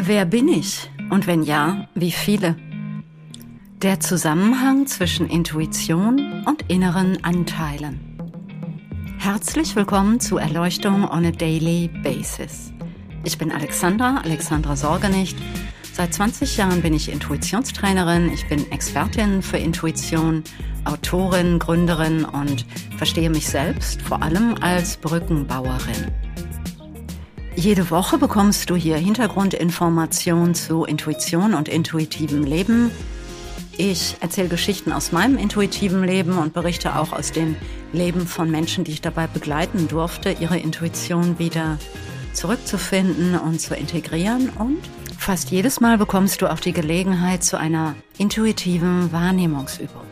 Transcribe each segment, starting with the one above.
Wer bin ich? Und wenn ja, wie viele? Der Zusammenhang zwischen Intuition und inneren Anteilen. Herzlich willkommen zu Erleuchtung on a Daily Basis. Ich bin Alexandra Sorgenicht. Seit 20 Jahren bin ich Intuitionstrainerin, ich bin Expertin für Intuition, Autorin, Gründerin und verstehe mich selbst vor allem als Brückenbauerin. Jede Woche bekommst du hier Hintergrundinformationen zu Intuition und intuitivem Leben. Ich erzähle Geschichten aus meinem intuitiven Leben und berichte auch aus den Leben von Menschen, die ich dabei begleiten durfte, ihre Intuition wieder zurückzufinden und zu integrieren. Und fast jedes Mal bekommst du auch die Gelegenheit zu einer intuitiven Wahrnehmungsübung.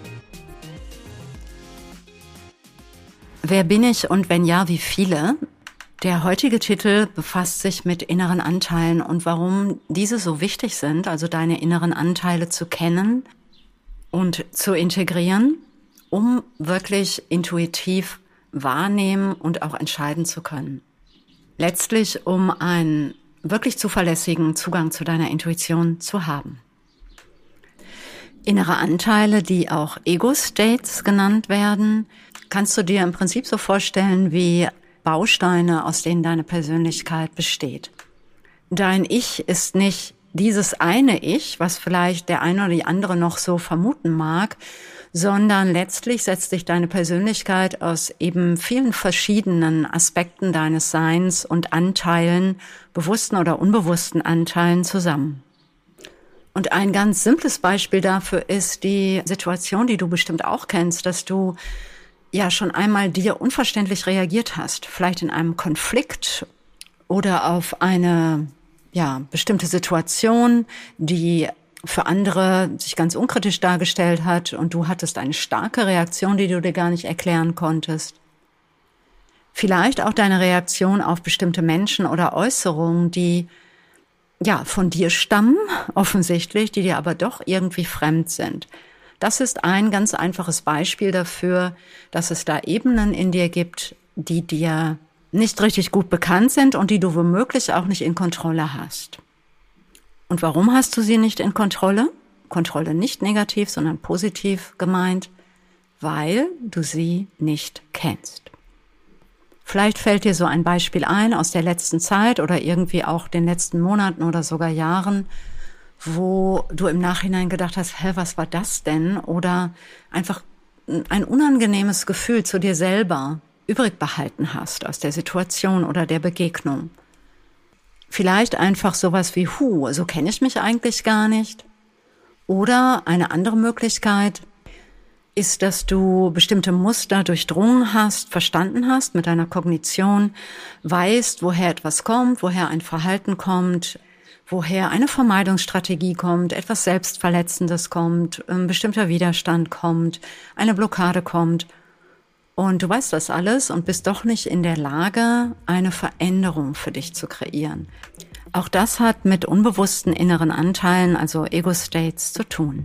Wer bin ich und wenn ja, wie viele? Der heutige Titel befasst sich mit inneren Anteilen und warum diese so wichtig sind, also deine inneren Anteile zu kennen und zu integrieren, um wirklich intuitiv wahrnehmen und auch entscheiden zu können. Letztlich, um einen wirklich zuverlässigen Zugang zu deiner Intuition zu haben. Innere Anteile, die auch Ego-States genannt werden, kannst du dir im Prinzip so vorstellen wie Bausteine, aus denen deine Persönlichkeit besteht. Dein Ich ist nicht dieses eine Ich, was vielleicht der eine oder die andere noch so vermuten mag, sondern letztlich setzt sich deine Persönlichkeit aus eben vielen verschiedenen Aspekten deines Seins und Anteilen, bewussten oder unbewussten Anteilen zusammen. Und ein ganz simples Beispiel dafür ist die Situation, die du bestimmt auch kennst, dass du ja schon einmal dir unverständlich reagiert hast, vielleicht in einem Konflikt oder auf eine bestimmte Situation, die für andere sich ganz unkritisch dargestellt hat und du hattest eine starke Reaktion, die du dir gar nicht erklären konntest. Vielleicht auch deine Reaktion auf bestimmte Menschen oder Äußerungen, die von dir stammen, offensichtlich, die dir aber doch irgendwie fremd sind. Das ist ein ganz einfaches Beispiel dafür, dass es da Ebenen in dir gibt, die dir nicht richtig gut bekannt sind und die du womöglich auch nicht in Kontrolle hast. Und warum hast du sie nicht in Kontrolle? Kontrolle nicht negativ, sondern positiv gemeint, weil du sie nicht kennst. Vielleicht fällt dir so ein Beispiel ein aus der letzten Zeit oder irgendwie auch den letzten Monaten oder sogar Jahren, wo du im Nachhinein gedacht hast, was war das denn? Oder einfach ein unangenehmes Gefühl zu dir selber übrig behalten hast aus der Situation oder der Begegnung. Vielleicht einfach sowas wie, so kenne ich mich eigentlich gar nicht. Oder eine andere Möglichkeit ist, dass du bestimmte Muster durchdrungen hast, verstanden hast mit deiner Kognition, weißt, woher etwas kommt, woher ein Verhalten kommt, woher eine Vermeidungsstrategie kommt, etwas Selbstverletzendes kommt, ein bestimmter Widerstand kommt, eine Blockade kommt. Und du weißt das alles und bist doch nicht in der Lage, eine Veränderung für dich zu kreieren. Auch das hat mit unbewussten inneren Anteilen, also Ego-States, zu tun.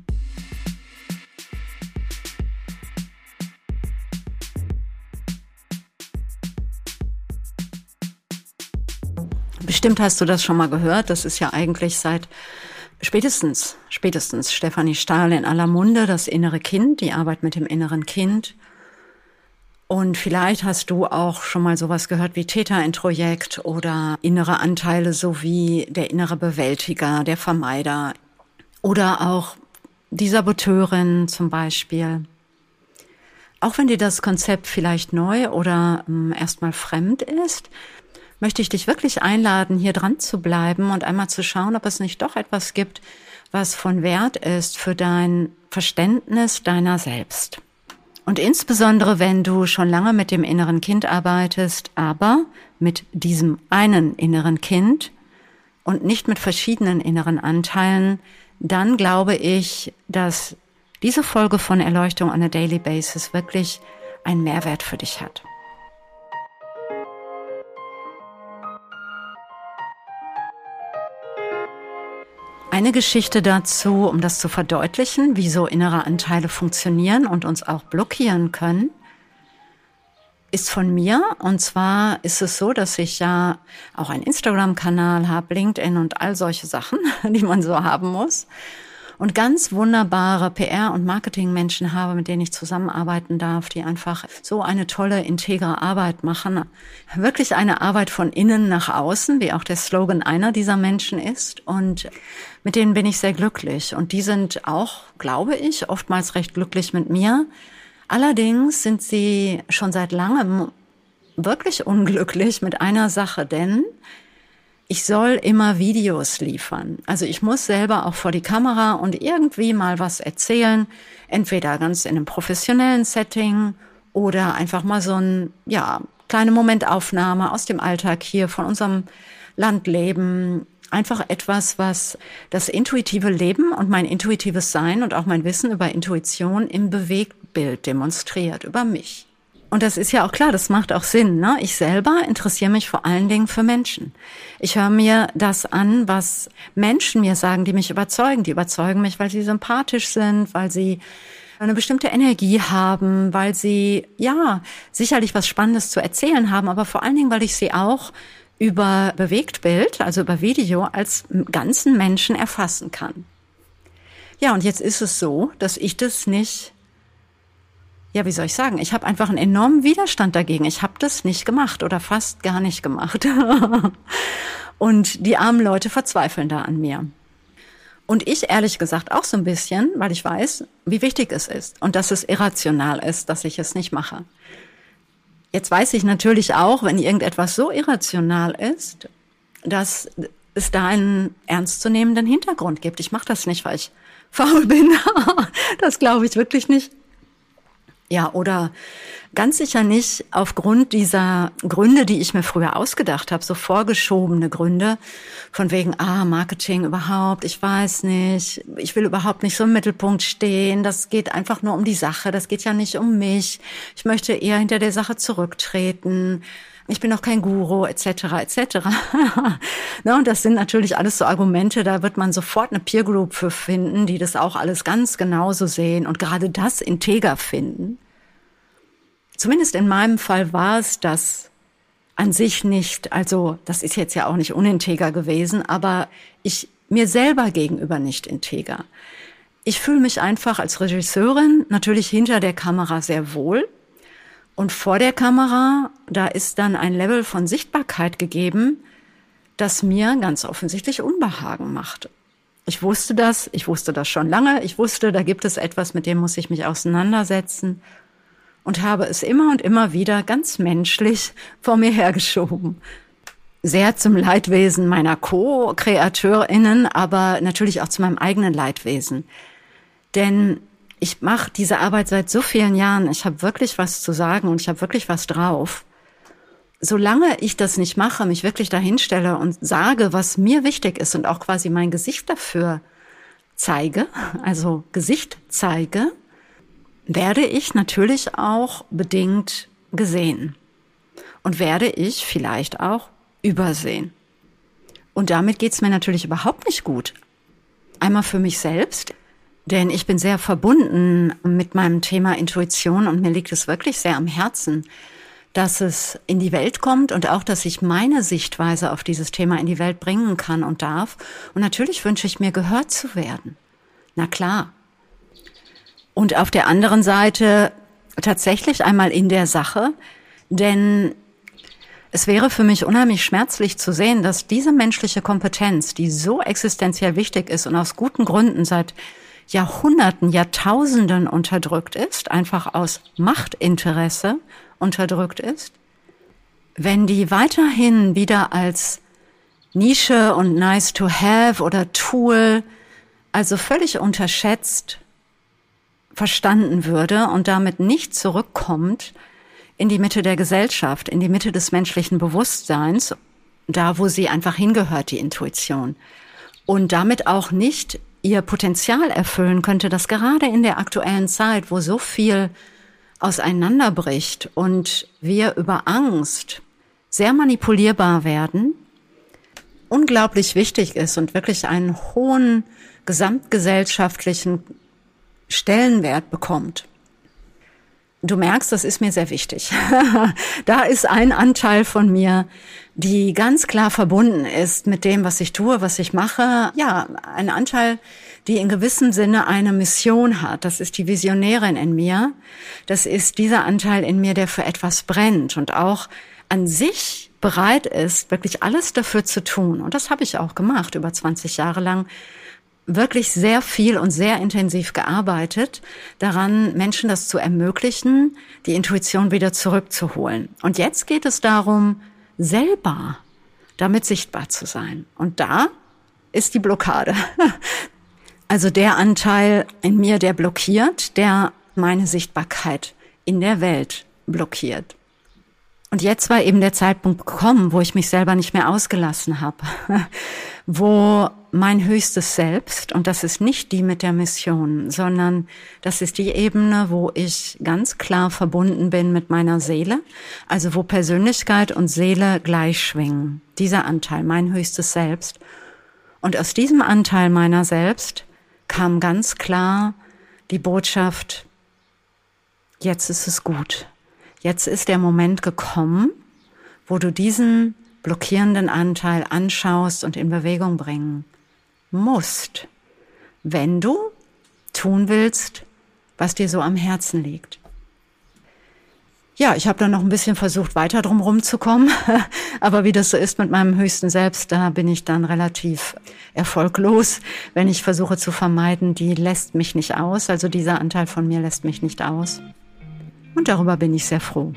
Bestimmt hast du das schon mal gehört. Das ist ja eigentlich seit spätestens Stefanie Stahl in aller Munde, das innere Kind, die Arbeit mit dem inneren Kind. Und vielleicht hast du auch schon mal sowas gehört wie Täterintrojekt oder innere Anteile sowie der innere Bewältiger, der Vermeider oder auch die Saboteurin zum Beispiel. Auch wenn dir das Konzept vielleicht neu oder erstmal fremd ist, möchte ich dich wirklich einladen, hier dran zu bleiben und einmal zu schauen, ob es nicht doch etwas gibt, was von Wert ist für dein Verständnis deiner selbst. Und insbesondere, wenn du schon lange mit dem inneren Kind arbeitest, aber mit diesem einen inneren Kind und nicht mit verschiedenen inneren Anteilen, dann glaube ich, dass diese Folge von Erleuchtung on a Daily Basis wirklich einen Mehrwert für dich hat. Eine Geschichte dazu, um das zu verdeutlichen, wie so innere Anteile funktionieren und uns auch blockieren können. ist von mir. Und zwar ist es so, dass ich ja auch einen Instagram-Kanal habe, LinkedIn und all solche Sachen, die man so haben muss. Und ganz wunderbare PR- und Marketingmenschen habe, mit denen ich zusammenarbeiten darf, die einfach so eine tolle, integre Arbeit machen. Wirklich eine Arbeit von innen nach außen, wie auch der Slogan einer dieser Menschen ist. Und mit denen bin ich sehr glücklich. Und die sind auch, glaube ich, oftmals recht glücklich mit mir. Allerdings sind sie schon seit langem wirklich unglücklich mit einer Sache, denn ich soll immer Videos liefern. Also ich muss selber auch vor die Kamera und irgendwie mal was erzählen, entweder ganz in einem professionellen Setting oder einfach mal so ein, kleine Momentaufnahme aus dem Alltag hier von unserem Landleben. Einfach etwas, was das intuitive Leben und mein intuitives Sein und auch mein Wissen über Intuition im Bewegtbild demonstriert, über mich. Und das ist ja auch klar, das macht auch Sinn, ne? Ich selber interessiere mich vor allen Dingen für Menschen. Ich höre mir das an, was Menschen mir sagen, die mich überzeugen. Die überzeugen mich, weil sie sympathisch sind, weil sie eine bestimmte Energie haben, weil sie, sicherlich was Spannendes zu erzählen haben, aber vor allen Dingen, weil ich sie auch über Bewegtbild, also über Video, als ganzen Menschen erfassen kann. Ja, und jetzt ist es so, dass ich das nicht, wie soll ich sagen, ich habe einfach einen enormen Widerstand dagegen. Ich habe das nicht gemacht oder fast gar nicht gemacht. Und die armen Leute verzweifeln da an mir. Und ich ehrlich gesagt auch so ein bisschen, weil ich weiß, wie wichtig es ist und dass es irrational ist, dass ich es nicht mache. Jetzt weiß ich natürlich auch, wenn irgendetwas so irrational ist, dass es da einen ernstzunehmenden Hintergrund gibt. Ich mache das nicht, weil ich faul bin. Das glaube ich wirklich nicht. Ja, oder ganz sicher nicht aufgrund dieser Gründe, die ich mir früher ausgedacht habe, so vorgeschobene Gründe, von wegen, Marketing überhaupt, ich weiß nicht, ich will überhaupt nicht so im Mittelpunkt stehen, das geht einfach nur um die Sache, das geht ja nicht um mich, ich möchte eher hinter der Sache zurücktreten, ich bin doch kein Guru, etc., etc. Und das sind natürlich alles so Argumente, da wird man sofort eine Peer Group für finden, die das auch alles ganz genauso sehen und gerade das integer finden. Zumindest in meinem Fall war es das an sich nicht, also das ist jetzt ja auch nicht uninteger gewesen, aber ich mir selber gegenüber nicht integer. Ich fühle mich einfach als Regisseurin natürlich hinter der Kamera sehr wohl. Und vor der Kamera, da ist dann ein Level von Sichtbarkeit gegeben, das mir ganz offensichtlich Unbehagen macht. Ich wusste das schon lange. Ich wusste, da gibt es etwas, mit dem muss ich mich auseinandersetzen und habe es immer und immer wieder ganz menschlich vor mir hergeschoben. Sehr zum Leidwesen meiner Co-KreateurInnen, aber natürlich auch zu meinem eigenen Leidwesen. Denn ich mache diese Arbeit seit so vielen Jahren. Ich habe wirklich was zu sagen und ich habe wirklich was drauf. Solange ich das nicht mache, mich wirklich dahinstelle und sage, was mir wichtig ist und auch quasi mein Gesicht dafür zeige, also Gesicht zeige, werde ich natürlich auch bedingt gesehen und werde ich vielleicht auch übersehen. Und damit geht's mir natürlich überhaupt nicht gut. Einmal für mich selbst, denn ich bin sehr verbunden mit meinem Thema Intuition und mir liegt es wirklich sehr am Herzen, dass es in die Welt kommt und auch, dass ich meine Sichtweise auf dieses Thema in die Welt bringen kann und darf. Und natürlich wünsche ich mir, gehört zu werden. Na klar. Und auf der anderen Seite tatsächlich einmal in der Sache, denn es wäre für mich unheimlich schmerzlich zu sehen, dass diese menschliche Kompetenz, die so existenziell wichtig ist und aus guten Gründen seit Jahrhunderten, Jahrtausenden unterdrückt ist, einfach aus Machtinteresse unterdrückt ist, wenn die weiterhin wieder als Nische und nice to have oder Tool, also völlig unterschätzt verstanden würde und damit nicht zurückkommt in die Mitte der Gesellschaft, in die Mitte des menschlichen Bewusstseins, da wo sie einfach hingehört, die Intuition, und damit auch nicht ihr Potenzial erfüllen könnte, das gerade in der aktuellen Zeit, wo so viel auseinanderbricht und wir über Angst sehr manipulierbar werden, unglaublich wichtig ist und wirklich einen hohen gesamtgesellschaftlichen Stellenwert bekommt. Du merkst, das ist mir sehr wichtig. Da ist ein Anteil von mir, die ganz klar verbunden ist mit dem, was ich tue, was ich mache. Ja, ein Anteil, die in gewissem Sinne eine Mission hat. Das ist die Visionärin in mir. Das ist dieser Anteil in mir, der für etwas brennt und auch an sich bereit ist, wirklich alles dafür zu tun. Und das habe ich auch gemacht, über 20 Jahre lang. Wirklich sehr viel und sehr intensiv gearbeitet, daran Menschen das zu ermöglichen, die Intuition wieder zurückzuholen. Und jetzt geht es darum, selber damit sichtbar zu sein. Und da ist die Blockade. Also der Anteil in mir, der blockiert, der meine Sichtbarkeit in der Welt blockiert. Und jetzt war eben der Zeitpunkt gekommen, wo ich mich selber nicht mehr ausgelassen habe, wo mein höchstes Selbst, und das ist nicht die mit der Mission, sondern das ist die Ebene, wo ich ganz klar verbunden bin mit meiner Seele, also wo Persönlichkeit und Seele gleich schwingen. Dieser Anteil, mein höchstes Selbst. Und aus diesem Anteil meiner selbst kam ganz klar die Botschaft, jetzt ist es gut. Jetzt ist der Moment gekommen, wo du diesen blockierenden Anteil anschaust und in Bewegung bringen musst, wenn du tun willst, was dir so am Herzen liegt. Ja, ich habe dann noch ein bisschen versucht, weiter drum rumzukommen, aber wie das so ist mit meinem höchsten Selbst, da bin ich dann relativ erfolglos, wenn ich versuche zu vermeiden, die lässt mich nicht aus, also dieser Anteil von mir lässt mich nicht aus. Und darüber bin ich sehr froh.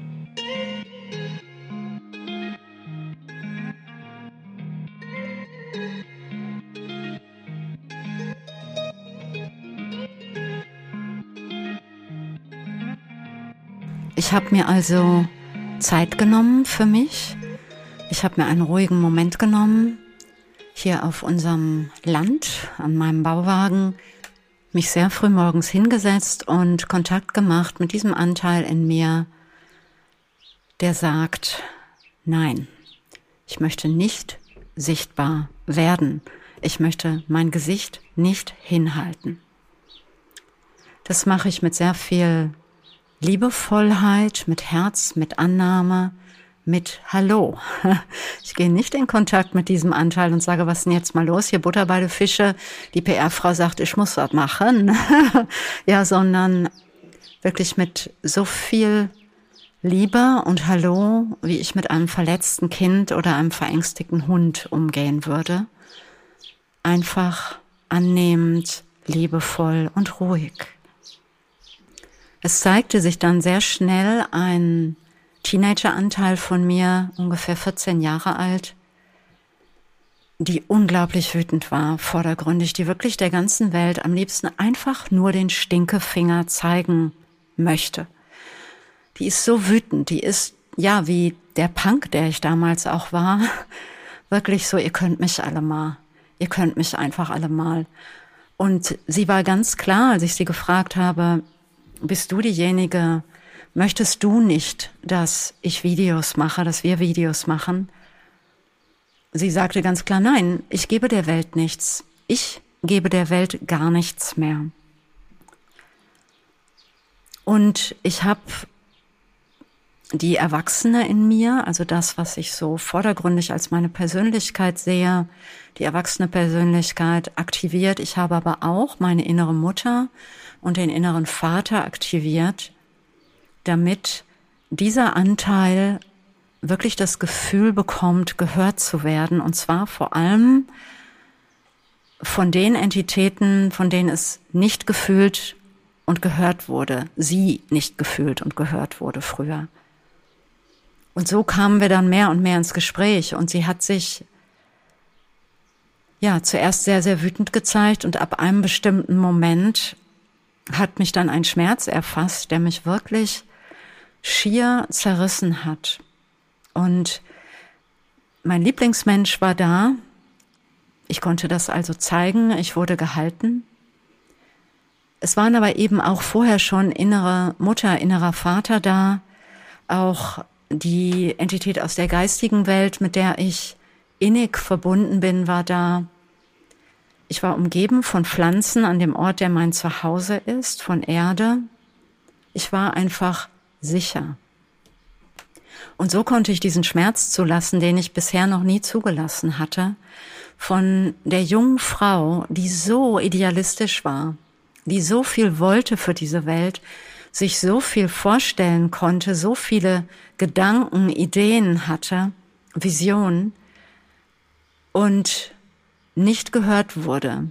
Ich habe mir also Zeit genommen für mich. Ich habe mir einen ruhigen Moment genommen, hier auf unserem Land, an meinem Bauwagen, mich sehr früh morgens hingesetzt und Kontakt gemacht mit diesem Anteil in mir, der sagt, nein, ich möchte nicht sichtbar werden. Ich möchte mein Gesicht nicht hinhalten. Das mache ich mit sehr viel Liebevollheit, mit Herz, mit Annahme, mit Hallo. Ich gehe nicht in Kontakt mit diesem Anteil und sage, was ist denn jetzt mal los? Hier Butter bei den Fische. Die PR-Frau sagt, ich muss was machen. Ja, sondern wirklich mit so viel Liebe und Hallo, wie ich mit einem verletzten Kind oder einem verängstigten Hund umgehen würde. Einfach annehmend, liebevoll und ruhig. Es zeigte sich dann sehr schnell ein Teenager-Anteil von mir, ungefähr 14 Jahre alt, die unglaublich wütend war, vordergründig, die wirklich der ganzen Welt am liebsten einfach nur den Stinkefinger zeigen möchte. Die ist so wütend, die ist, ja, wie der Punk, der ich damals auch war, wirklich so, ihr könnt mich alle mal, ihr könnt mich einfach alle mal. Und sie war ganz klar, als ich sie gefragt habe, bist du diejenige, möchtest du nicht, dass ich Videos mache, dass wir Videos machen? Sie sagte ganz klar, nein, ich gebe der Welt nichts. Ich gebe der Welt gar nichts mehr. Und ich habe die Erwachsene in mir, also das, was ich so vordergründig als meine Persönlichkeit sehe, die erwachsene Persönlichkeit aktiviert. Ich habe aber auch meine innere Mutter und den inneren Vater aktiviert, damit dieser Anteil wirklich das Gefühl bekommt, gehört zu werden. Und zwar vor allem von den Entitäten, von denen es nicht gefühlt und gehört wurde. Sie nicht gefühlt und gehört wurde früher. Und so kamen wir dann mehr und mehr ins Gespräch. Und sie hat sich ja zuerst sehr, sehr wütend gezeigt. Und ab einem bestimmten Moment hat mich dann ein Schmerz erfasst, der mich wirklich schier zerrissen hat. Und mein Lieblingsmensch war da. Ich konnte das also zeigen. Ich wurde gehalten. Es waren aber eben auch vorher schon innere Mutter, innerer Vater da. Auch die Entität aus der geistigen Welt, mit der ich innig verbunden bin, war da. Ich war umgeben von Pflanzen an dem Ort, der mein Zuhause ist, von Erde. Ich war einfach sicher. Und so konnte ich diesen Schmerz zulassen, den ich bisher noch nie zugelassen hatte, von der jungen Frau, die so idealistisch war, die so viel wollte für diese Welt, sich so viel vorstellen konnte, so viele Gedanken, Ideen hatte, Visionen und nicht gehört wurde,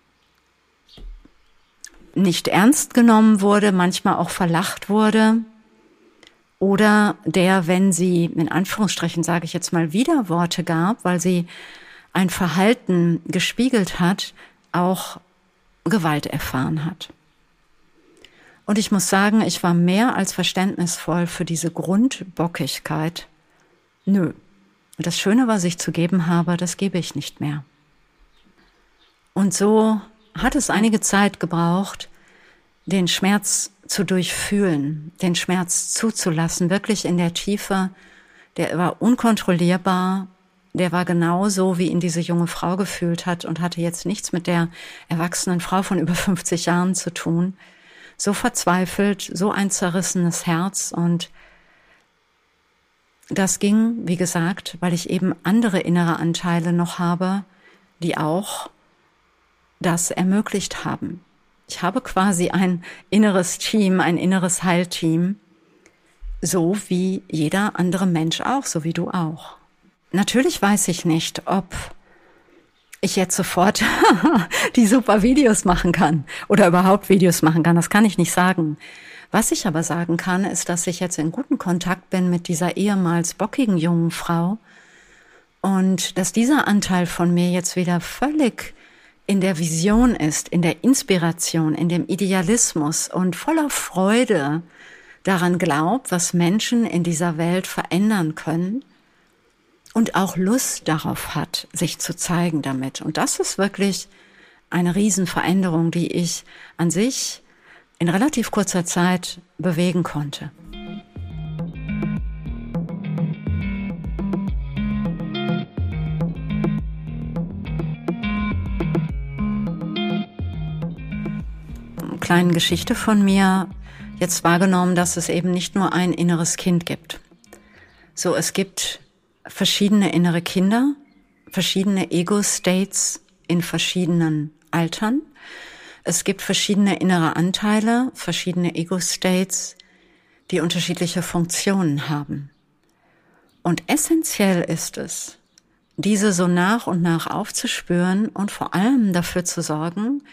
nicht ernst genommen wurde, manchmal auch verlacht wurde oder der, wenn sie, in Anführungsstrichen sage ich jetzt mal, Widerworte gab, weil sie ein Verhalten gespiegelt hat, auch Gewalt erfahren hat. Und ich muss sagen, ich war mehr als verständnisvoll für diese Grundbockigkeit. Nö. Und das Schöne, was ich zu geben habe, das gebe ich nicht mehr. Und so hat es einige Zeit gebraucht, den Schmerz zu durchfühlen, den Schmerz zuzulassen, wirklich in der Tiefe. Der war unkontrollierbar, der war genauso, wie ihn diese junge Frau gefühlt hat und hatte jetzt nichts mit der erwachsenen Frau von über 50 Jahren zu tun. So verzweifelt, so ein zerrissenes Herz und das ging, wie gesagt, weil ich eben andere innere Anteile noch habe, die auch das ermöglicht haben. Ich habe quasi ein inneres Team, ein inneres Heilteam, so wie jeder andere Mensch auch, so wie du auch. Natürlich weiß ich nicht, ob ich jetzt sofort die super Videos machen kann oder überhaupt Videos machen kann. Das kann ich nicht sagen. Was ich aber sagen kann, ist, dass ich jetzt in gutem Kontakt bin mit dieser ehemals bockigen jungen Frau und dass dieser Anteil von mir jetzt wieder völlig in der Vision ist, in der Inspiration, in dem Idealismus und voller Freude daran glaubt, was Menschen in dieser Welt verändern können und auch Lust darauf hat, sich zu zeigen damit. Und das ist wirklich eine Riesenveränderung, die ich an sich in relativ kurzer Zeit bewegen konnte. Eine kleine Geschichte von mir, jetzt wahrgenommen, dass es eben nicht nur ein inneres Kind gibt. So, es gibt verschiedene innere Kinder, verschiedene Ego-States in verschiedenen Altern. Es gibt verschiedene innere Anteile, verschiedene Ego-States, die unterschiedliche Funktionen haben. Und essentiell ist es, diese so nach und nach aufzuspüren und vor allem dafür zu sorgen,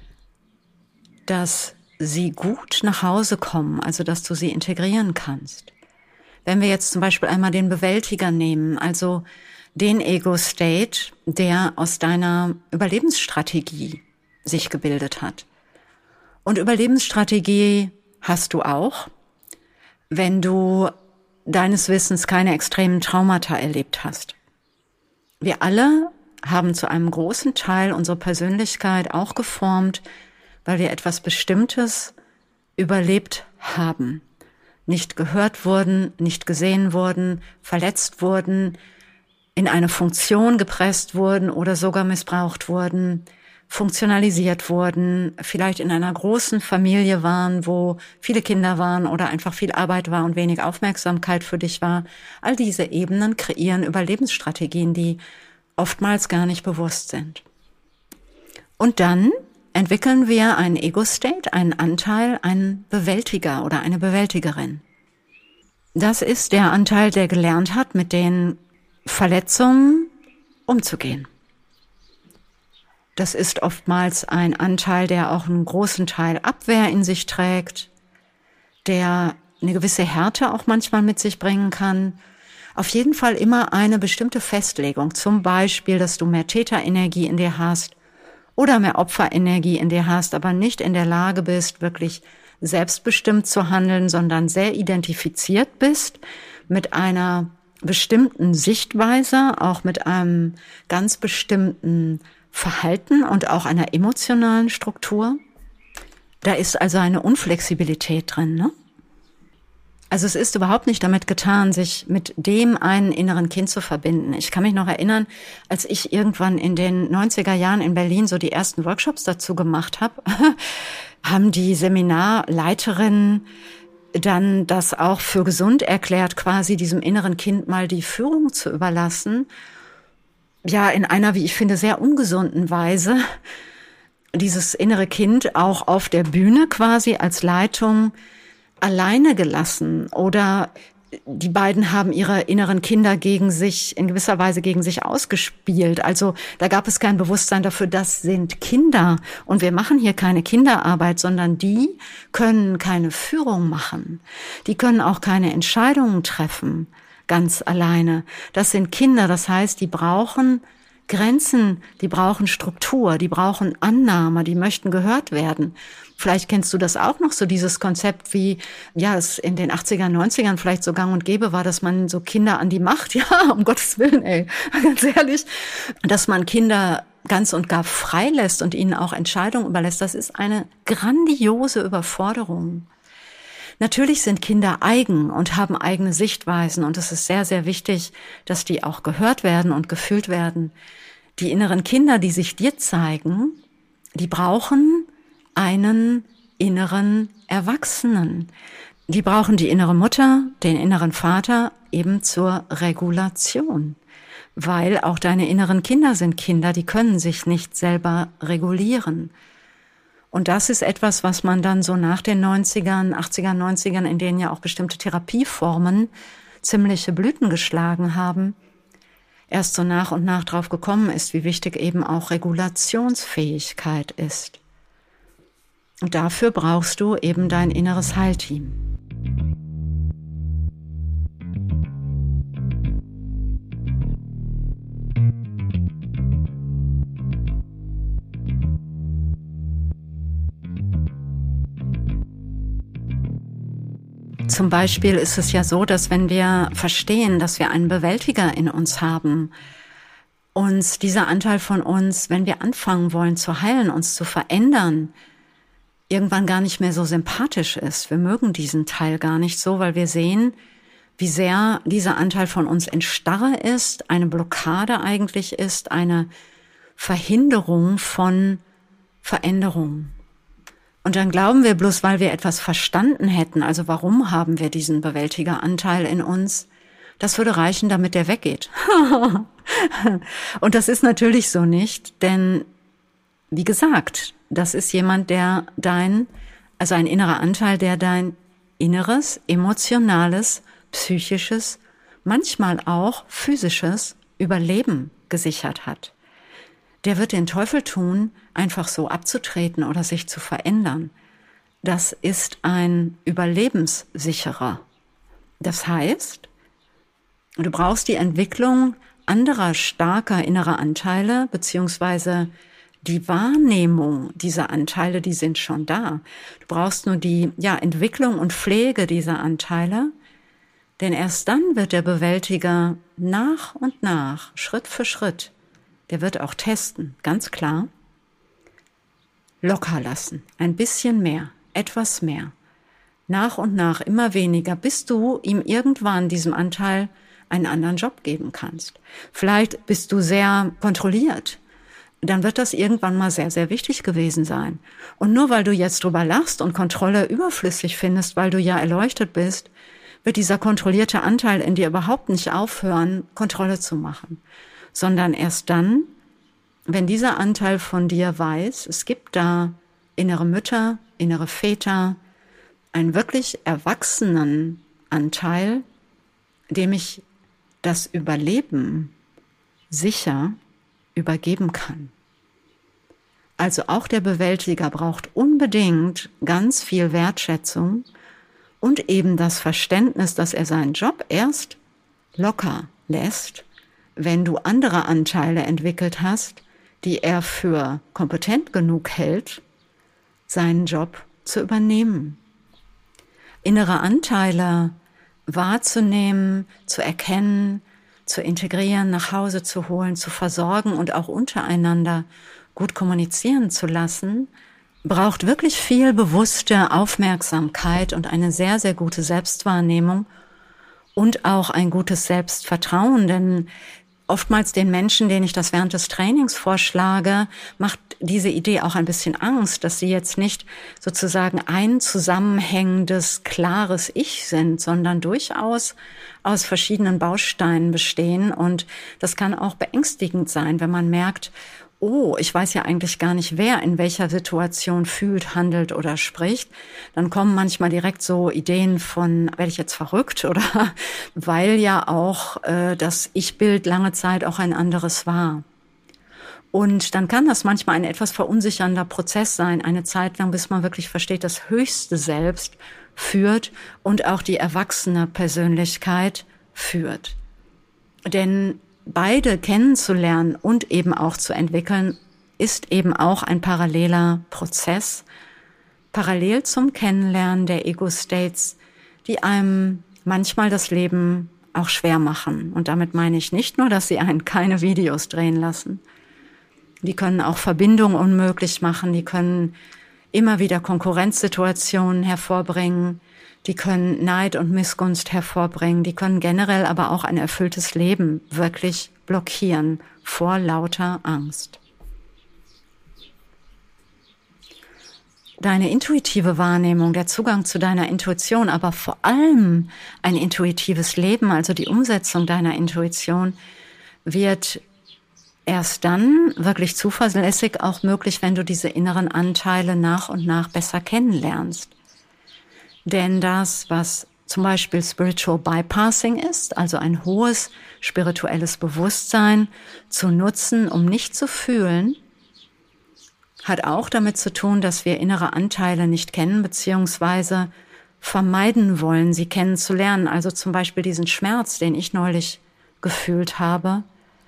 dass sie gut nach Hause kommen, also dass du sie integrieren kannst. Wenn wir jetzt zum Beispiel einmal den Bewältiger nehmen, also den Ego-State, der aus deiner Überlebensstrategie sich gebildet hat. Und Überlebensstrategie hast du auch, wenn du deines Wissens keine extremen Traumata erlebt hast. Wir alle haben zu einem großen Teil unsere Persönlichkeit auch geformt, weil wir etwas Bestimmtes überlebt haben. Nicht gehört wurden, nicht gesehen wurden, verletzt wurden, in eine Funktion gepresst wurden oder sogar missbraucht wurden, funktionalisiert wurden, vielleicht in einer großen Familie waren, wo viele Kinder waren oder einfach viel Arbeit war und wenig Aufmerksamkeit für dich war. All diese Ebenen kreieren Überlebensstrategien, die oftmals gar nicht bewusst sind. Und dann entwickeln wir einen Ego-State, einen Anteil, einen Bewältiger oder eine Bewältigerin. Das ist der Anteil, der gelernt hat, mit den Verletzungen umzugehen. Das ist oftmals ein Anteil, der auch einen großen Teil Abwehr in sich trägt, der eine gewisse Härte auch manchmal mit sich bringen kann. Auf jeden Fall immer eine bestimmte Festlegung, zum Beispiel, dass du mehr Täterenergie in dir hast oder mehr Opferenergie in dir hast, aber nicht in der Lage bist, wirklich selbstbestimmt zu handeln, sondern sehr identifiziert bist mit einer bestimmten Sichtweise, auch mit einem ganz bestimmten Verhalten und auch einer emotionalen Struktur. Da ist also eine Unflexibilität drin, ne? Also es ist überhaupt nicht damit getan, sich mit dem einen inneren Kind zu verbinden. Ich kann mich noch erinnern, als ich irgendwann in den 90er Jahren in Berlin so die ersten Workshops dazu gemacht habe, haben die Seminarleiterinnen dann das auch für gesund erklärt, quasi diesem inneren Kind mal die Führung zu überlassen. Ja, in einer, wie ich finde, sehr ungesunden Weise. Dieses innere Kind auch auf der Bühne quasi als Leitung alleine gelassen, oder die beiden haben ihre inneren Kinder in gewisser Weise gegen sich ausgespielt. Also da gab es kein Bewusstsein dafür, das sind Kinder und wir machen hier keine Kinderarbeit, sondern die können keine Führung machen. Die können auch keine Entscheidungen treffen, ganz alleine. Das sind Kinder, das heißt, die brauchen Grenzen, die brauchen Struktur, die brauchen Annahme, die möchten gehört werden. Vielleicht kennst du das auch noch, so dieses Konzept, wie ja es in den 80er, 90ern vielleicht so gang und gäbe war, dass man so Kinder an die Macht, ja, um Gottes Willen, ganz ehrlich, dass man Kinder ganz und gar frei lässt und ihnen auch Entscheidungen überlässt. Das ist eine grandiose Überforderung. Natürlich sind Kinder eigen und haben eigene Sichtweisen und es ist sehr, sehr wichtig, dass die auch gehört werden und gefühlt werden. Die inneren Kinder, die sich dir zeigen, die brauchen einen inneren Erwachsenen. Die brauchen die innere Mutter, den inneren Vater eben zur Regulation. Weil auch deine inneren Kinder sind Kinder, die können sich nicht selber regulieren. Und das ist etwas, was man dann so nach den 90ern, 80er, 90ern, in denen ja auch bestimmte Therapieformen ziemliche Blüten geschlagen haben, erst so nach und nach drauf gekommen ist, wie wichtig eben auch Regulationsfähigkeit ist. Und dafür brauchst du eben dein inneres Heilteam. Zum Beispiel ist es ja so, dass wenn wir verstehen, dass wir einen Bewältiger in uns haben, uns dieser Anteil von uns, wenn wir anfangen wollen zu heilen, uns zu verändern, irgendwann gar nicht mehr so sympathisch ist. Wir mögen diesen Teil gar nicht so, weil wir sehen, wie sehr dieser Anteil von uns in Starre ist, eine Blockade eigentlich ist, eine Verhinderung von Veränderung. Und dann glauben wir bloß, weil wir etwas verstanden hätten, also warum haben wir diesen Bewältigeranteil in uns, das würde reichen, damit der weggeht. Und das ist natürlich so nicht, denn wie gesagt, das ist jemand, also ein innerer Anteil, der dein inneres, emotionales, psychisches, manchmal auch physisches Überleben gesichert hat. Der wird den Teufel tun, einfach so abzutreten oder sich zu verändern. Das ist ein Überlebenssicherer. Das heißt, du brauchst die Entwicklung anderer starker innerer Anteile, beziehungsweise die Wahrnehmung dieser Anteile, die sind schon da. Du brauchst nur die Entwicklung und Pflege dieser Anteile, denn erst dann wird der Bewältiger nach und nach, Schritt für Schritt, der wird auch testen, ganz klar, locker lassen, ein bisschen mehr, etwas mehr, nach und nach immer weniger, bis du ihm irgendwann, diesem Anteil, einen anderen Job geben kannst. Vielleicht bist du sehr kontrolliert, dann wird das irgendwann mal sehr, sehr wichtig gewesen sein. Und nur weil du jetzt drüber lachst und Kontrolle überflüssig findest, weil du ja erleuchtet bist, wird dieser kontrollierte Anteil in dir überhaupt nicht aufhören, Kontrolle zu machen. Sondern erst dann, wenn dieser Anteil von dir weiß, es gibt da innere Mütter, innere Väter, einen wirklich erwachsenen Anteil, dem ich das Überleben sicher übergeben kann. Also auch der Bewältiger braucht unbedingt ganz viel Wertschätzung und eben das Verständnis, dass er seinen Job erst locker lässt, wenn du andere Anteile entwickelt hast, die er für kompetent genug hält, seinen Job zu übernehmen. Innere Anteile wahrzunehmen, zu erkennen, zu integrieren, nach Hause zu holen, zu versorgen und auch untereinander gut kommunizieren zu lassen, braucht wirklich viel bewusste Aufmerksamkeit und eine sehr, sehr gute Selbstwahrnehmung und auch ein gutes Selbstvertrauen, denn Oftmals den Menschen, denen ich das während des Trainings vorschlage, macht diese Idee auch ein bisschen Angst, dass sie jetzt nicht sozusagen ein zusammenhängendes, klares Ich sind, sondern durchaus aus verschiedenen Bausteinen bestehen. Und das kann auch beängstigend sein, wenn man merkt, oh, ich weiß ja eigentlich gar nicht, wer in welcher Situation fühlt, handelt oder spricht. Dann kommen manchmal direkt so Ideen von, werde ich jetzt verrückt? Oder weil ja auch das Ich-Bild lange Zeit auch ein anderes war. Und dann kann das manchmal ein etwas verunsichernder Prozess sein, eine Zeit lang, bis man wirklich versteht, das höchste Selbst führt und auch die erwachsene Persönlichkeit führt. Denn beide kennenzulernen und eben auch zu entwickeln, ist eben auch ein paralleler Prozess, parallel zum Kennenlernen der Ego-States, die einem manchmal das Leben auch schwer machen. Und damit meine ich nicht nur, dass sie einen keine Videos drehen lassen. Die können auch Verbindungen unmöglich machen, die können immer wieder Konkurrenzsituationen hervorbringen, die können Neid und Missgunst hervorbringen, die können generell aber auch ein erfülltes Leben wirklich blockieren vor lauter Angst. Deine intuitive Wahrnehmung, der Zugang zu deiner Intuition, aber vor allem ein intuitives Leben, also die Umsetzung deiner Intuition, wird erst dann wirklich zuverlässig auch möglich, wenn du diese inneren Anteile nach und nach besser kennenlernst. Denn das, was zum Beispiel Spiritual Bypassing ist, also ein hohes spirituelles Bewusstsein zu nutzen, um nicht zu fühlen, hat auch damit zu tun, dass wir innere Anteile nicht kennen bzw. vermeiden wollen, sie kennenzulernen. Also zum Beispiel diesen Schmerz, den ich neulich gefühlt habe,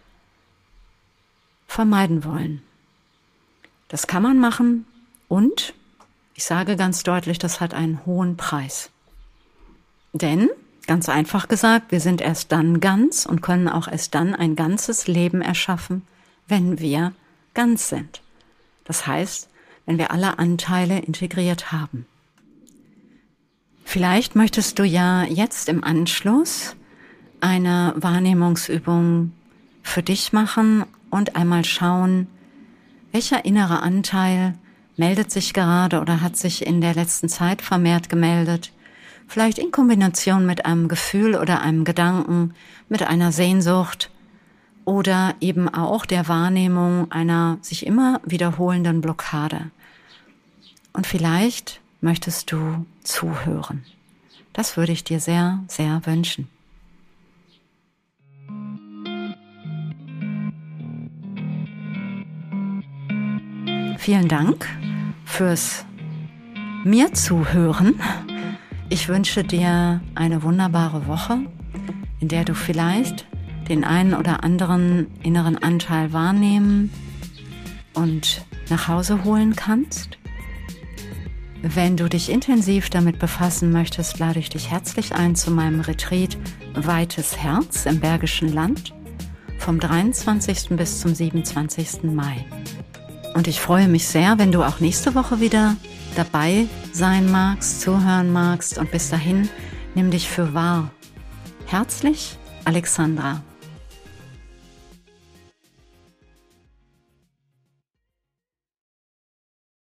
vermeiden wollen. Das kann man machen und ich sage ganz deutlich, das hat einen hohen Preis. Denn, ganz einfach gesagt, wir sind erst dann ganz und können auch erst dann ein ganzes Leben erschaffen, wenn wir ganz sind. Das heißt, wenn wir alle Anteile integriert haben. Vielleicht möchtest du ja jetzt im Anschluss eine Wahrnehmungsübung für dich machen und einmal schauen, welcher innere Anteil meldet sich gerade oder hat sich in der letzten Zeit vermehrt gemeldet, vielleicht in Kombination mit einem Gefühl oder einem Gedanken, mit einer Sehnsucht oder eben auch der Wahrnehmung einer sich immer wiederholenden Blockade. Und vielleicht möchtest du zuhören. Das würde ich dir sehr, sehr wünschen. Vielen Dank fürs mir zuhören. Ich wünsche dir eine wunderbare Woche, in der du vielleicht den einen oder anderen inneren Anteil wahrnehmen und nach Hause holen kannst. Wenn du dich intensiv damit befassen möchtest, lade ich dich herzlich ein zu meinem Retreat Weites Herz im Bergischen Land vom 23. bis zum 27. Mai. Und ich freue mich sehr, wenn du auch nächste Woche wieder dabei sein magst, zuhören magst und bis dahin nimm dich für wahr. Herzlich, Alexandra.